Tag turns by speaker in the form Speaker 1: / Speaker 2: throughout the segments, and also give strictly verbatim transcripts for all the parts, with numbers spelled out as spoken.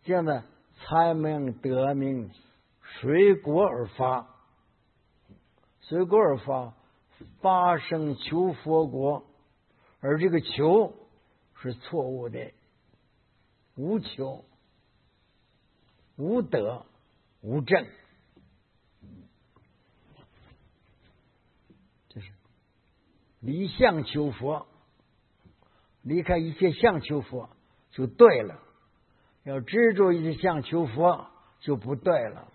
Speaker 1: 这样的才能得名随国而发，随国而发，发生求佛国，而这个求是错误的，无求、无德、无正，这是离相求佛，离开一切相求佛就对了，要执着一切相求佛就不对了。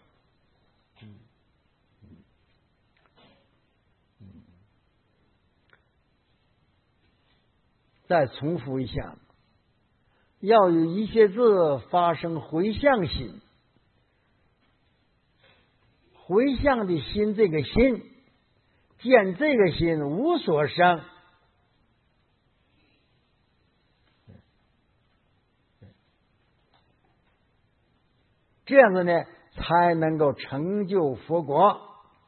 Speaker 1: 再重复一下，要有一切字发生回向心，回向的心，这个心见这个心无所生，这样子呢才能够成就佛国。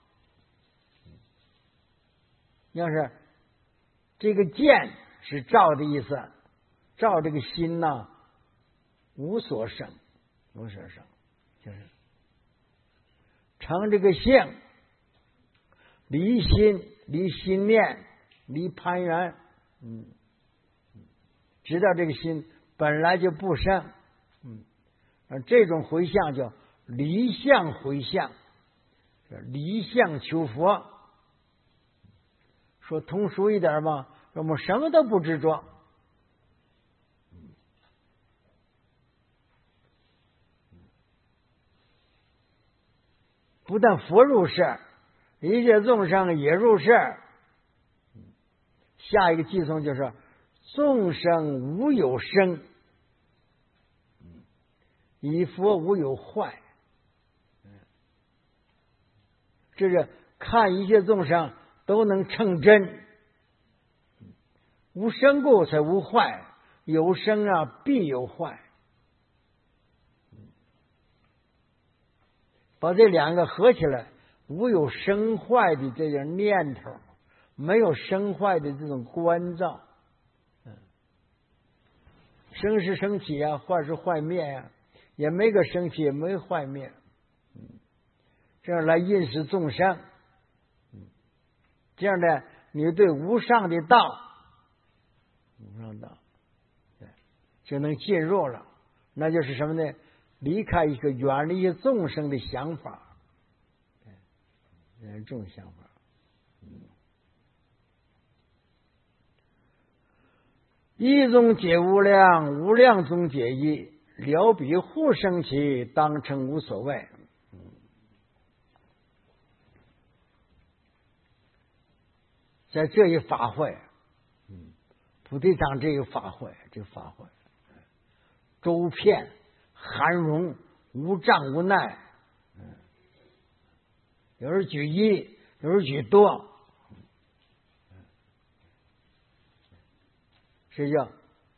Speaker 1: 要是这个见是照的意思，照这个心呢无所生，无所生就是成这个性，离心，离心念，离攀缘，嗯，知道这个心本来就不生，嗯，这种回向叫离相回向，离相求佛。说通俗一点吧，我们什么都不执着，不但佛入世，一切众生也入世。下一个寄送就是众生无有生，以佛无有坏。这是看一切众生都能成真，无生故才无坏，有生啊必有坏。把这两个合起来，无有生坏的这种念头，没有生坏的这种关照。生是生起啊，坏是坏灭呀、啊，也没个生起，也没坏灭。这样来认识众生，这样的你对无上的道，无上道，对，就能进入了。那就是什么呢？离开一个远离众生的想法，对，这种想法。一中解无量，无量中解一，了彼互生起，当成无所谓。在这一法会，嗯，菩提场这个法会，这个法会，周遍含容，无障无奈，嗯，有人举一，有人举多，是叫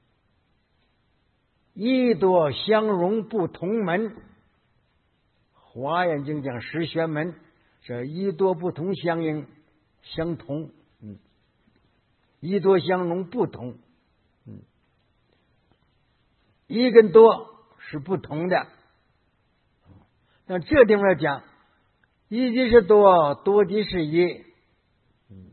Speaker 1: 一多相容不同门。华严经讲十玄门，这一多不同相应相同。嗯，一多相容不同，嗯，一跟多是不同的。那这地方讲，一即是多，多即是一。嗯，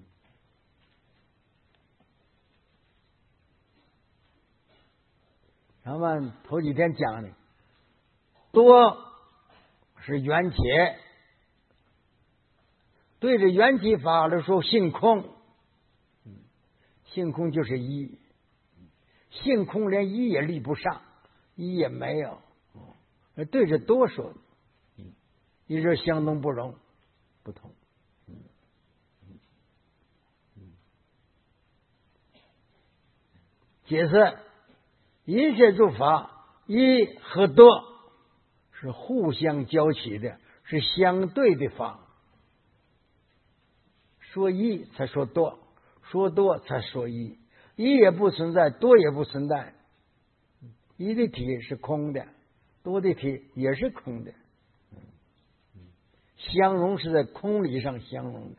Speaker 1: 咱们头几天讲的，多是缘起，对着缘起法的时候性空。性空就是一，性空连一也立不上，一也没有，对着多说，一是相同不容，不同。解释一切诸法，一和多是互相交起的，是相对的法。说一才说多，说多才说一，一也不存在，多也不存在。一的体是空的，多的体也是空的。相容是在空理上相容的。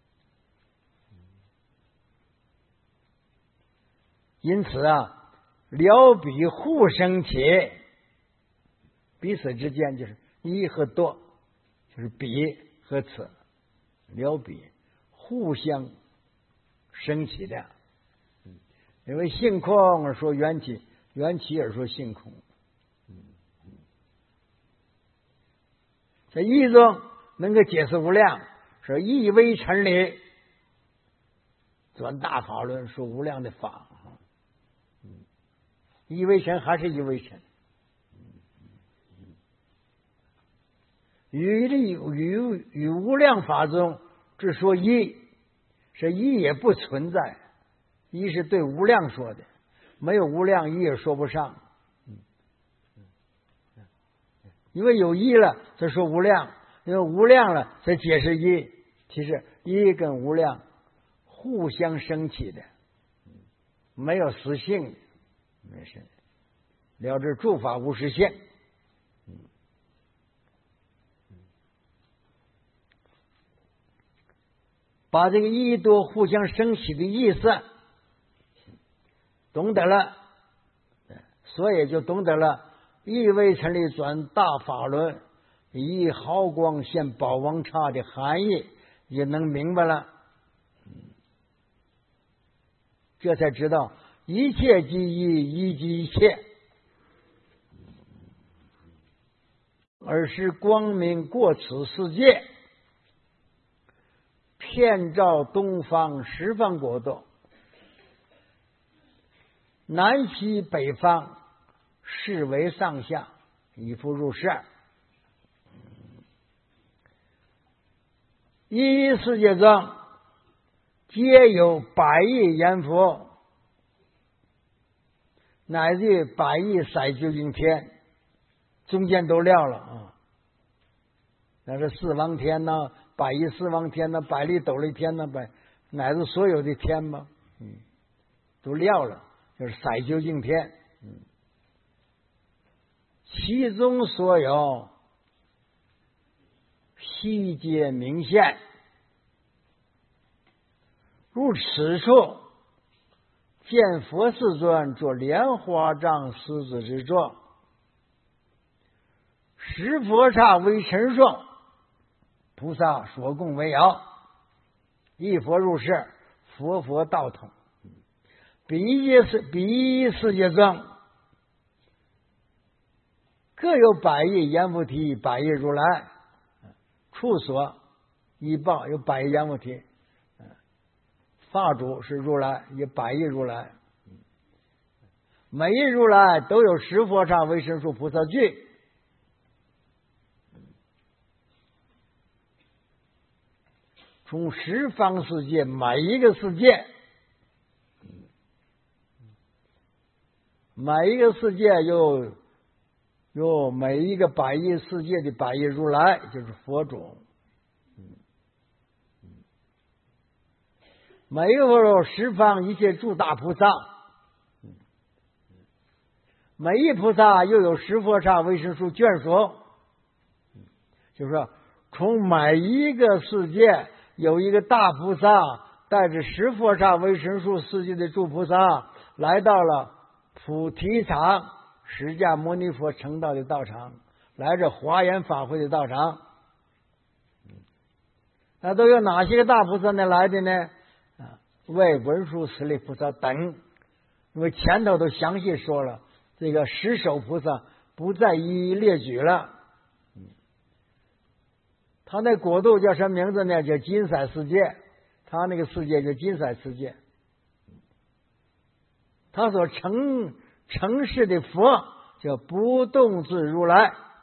Speaker 1: 因此啊， 了彼互生起，彼此之间就是一和多，就是彼和此，了彼互相生起的。因为性空而说缘起，缘起而说性空。在义中能够解释无量，说义为成理，转大法论说无量的法。义为成还是义为成，与的与与无量法中只说义，是义也不存在，义是对无量说的，没有无量义也说不上。因为有义了才说无量，因为无量了才解释义。其实义跟无量互相生起的，没有实性的。没事，了知诸法无实性。把这个义多互相生起的意思懂得了，所以就懂得了义为成立转大法轮，以毫光现宝王刹的含义，也能明白了。这才知道一切即一，一即一切，而是光明过此世界，遍照东方十方国度，南西北方，视为上下，以复入世。一世界中皆有百亿阎浮，乃至于百亿色究竟天，中间都撂了啊。那是四王天呐、百亿四王天呐、百利斗利天呐、百乃至所有的天嘛，嗯，都撂了，就是色究竟天。嗯，其中所有悉皆明现，如此处见佛世尊作莲花藏狮子之座，十佛刹为陈数，菩萨所供为摇，一佛入世，佛佛道统。彼一世彼一世界中各有百亿阎浮提，百亿如来，处所依报有百亿阎浮提，法主是如来，也百亿如来，每一如来都有十佛刹为神数菩萨具。从十方世界每一个世界，每一个世界有有每一个百亿世界的百亿如来，就是佛主。每一个佛有十方一切诸大菩萨，每一菩萨又有十佛刹为神数眷属。就是说，从每一个世界有一个大菩萨带着十佛刹为神数世界的诸菩萨来到了菩提场，释迦牟尼佛成道的道场，来这华严法会的道场。那都有哪些个大菩萨呢来的呢？为文殊师利菩萨等。因为前头都详细说了，这个十首菩萨不再一一列举了。他那国度叫什么名字呢？叫金色世界。他那个世界叫金色世界。他所成成事的佛叫不动智如来。